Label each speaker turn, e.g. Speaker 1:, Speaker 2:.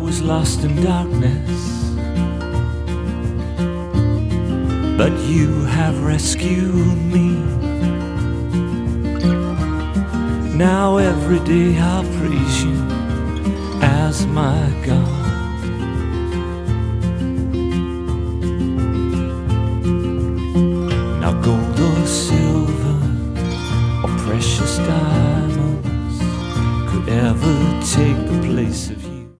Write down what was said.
Speaker 1: was lost in darkness, but you have rescued me. Now every day I'll praise you as my God. Now gold or silver or precious diamonds could ever take the place of you.